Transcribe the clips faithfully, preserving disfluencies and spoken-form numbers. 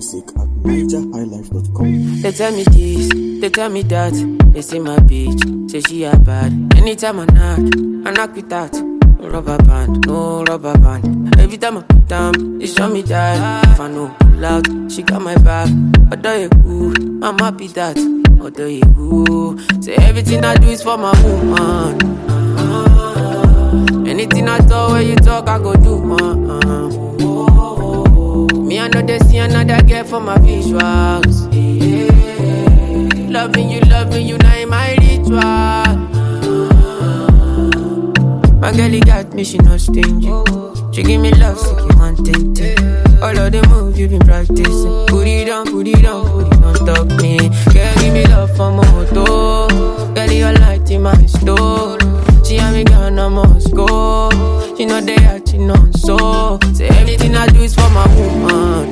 music at niger high life dot com. They tell me this, they tell me that. They say my bitch, say she a bad. Anytime I knock, I knock with that. No rubber band, no rubber band. Every time I put down, they show me that. If I know pull out, she got my back. Although you cool, I'm happy that. Although you cool, say everything I do is for my woman. Anything I talk, when you talk, I go do. Uh-uh. Me, I know they see another girl for my visuals. Yeah. Loving you, loving you, now in my ritual. My girl, you got me, she not stingy. She give me love, so you want it. All of the moves you been practicing. Put it on, put it on, put it on, stop me. Girl, give me love for my moto. Girl, you light in my store. She and me gone, I must go. She know they acting on so. Say everything I do is for my woman.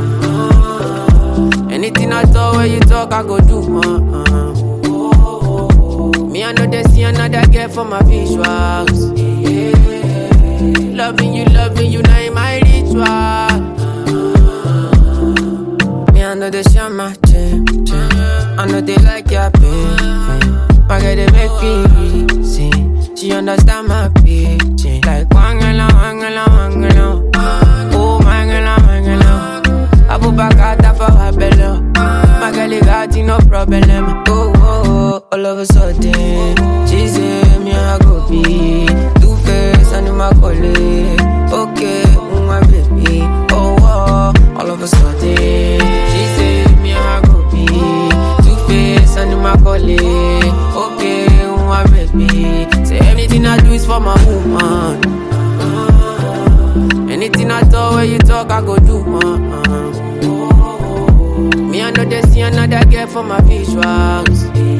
Anything I talk, when you talk, I go do. Uh-uh. Me, I know they see another girl for my visuals. Yeah. Loving you, loving you, now in my ritual. Me, I know they share my chain. I know they like your pain. My girl, they make me reason. She understand my pitching. Like wangala, wangala, wangala. Oh, wangala, wangala. I put back out for her belly. My girl, got no problem. Oh, oh, oh, all of a sudden, she say me I go be two face and my colleague. Okay, my baby. Oh, oh, all of a sudden, she say me I go be two face and my colleague. Okay, my baby. Say anything I do is for my woman. Anything I talk, when you talk, I go do. Uh-uh. Me, I know they see another girl for my visuals.